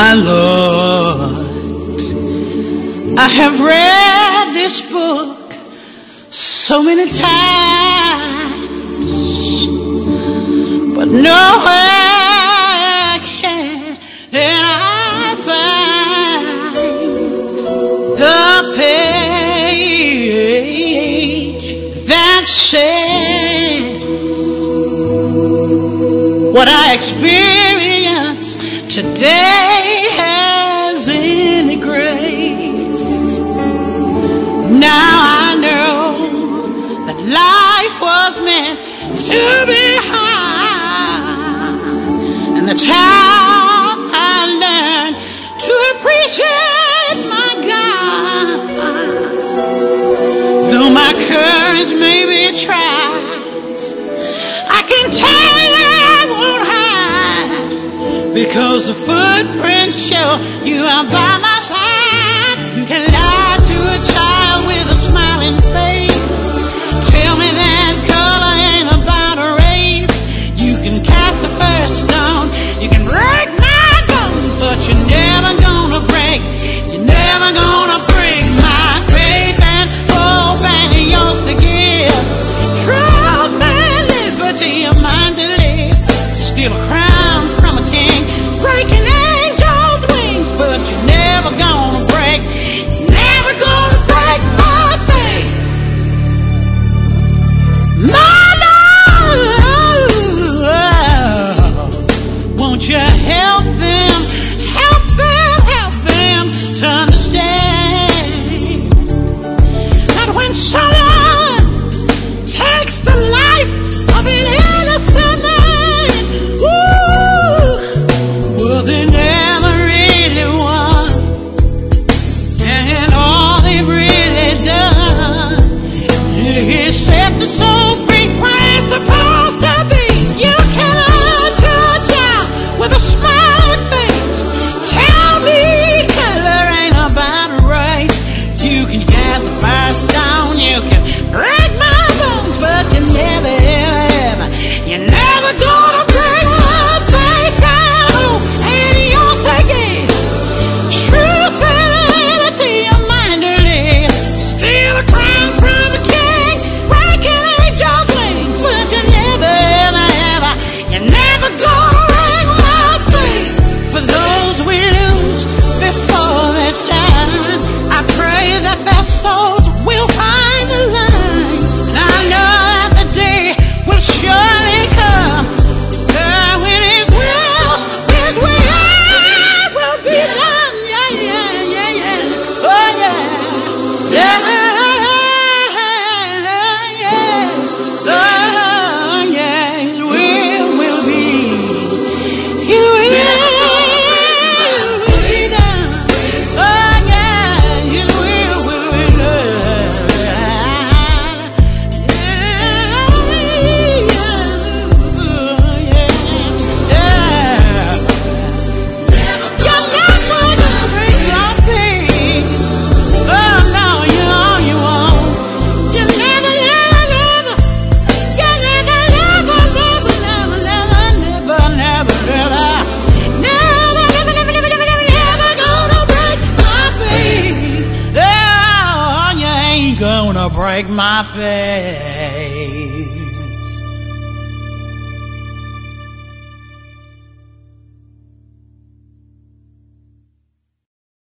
My Lord, I have read this book so many times, but nowhere can I find the page that says what I experienced today has any grace. Now I know that life was meant to be high, and that's how I learned to appreciate my God. Though my courage may be tried, I can tell you I won't hide, because the footprints show you are by my side. You can lie to a child with a smiling face, tell me that color ain't about a race. You can cast the first stone, you can break my bones, but you're never gonna break, you're never gonna break my faith and hope and yours to give. Truth and liberty, a mind to live, steal a crown from a king, breaking angels' wings, but you're never gonna break, never gonna break my faith. My Lord, won't you help them, help them, help them to understand that when someone takes the life of an innocent man, well, they never really won, and all they've really done is set the soul free where it's supposed to be. You can lie to a child with a smiling face, tell me color ain't about right. You can cast the fire stone, you can break my bones, but you never, ever, ever, you're never gonna break my faith and hope and yours to give. Truth and liberty, a mind to live, steal a crown from a king, breaking angels' wings, but you never, ever, ever, you're never gonna break my faith. For those we lose before their time, I pray that their souls will find the line. And I know that the day will surely come, when His will will be done. Yeah, yeah, yeah, yeah. Oh yeah, yeah, yeah. Oh yeah, His will be. His will be done. Oh yeah, His will be done. Gonna break my faith.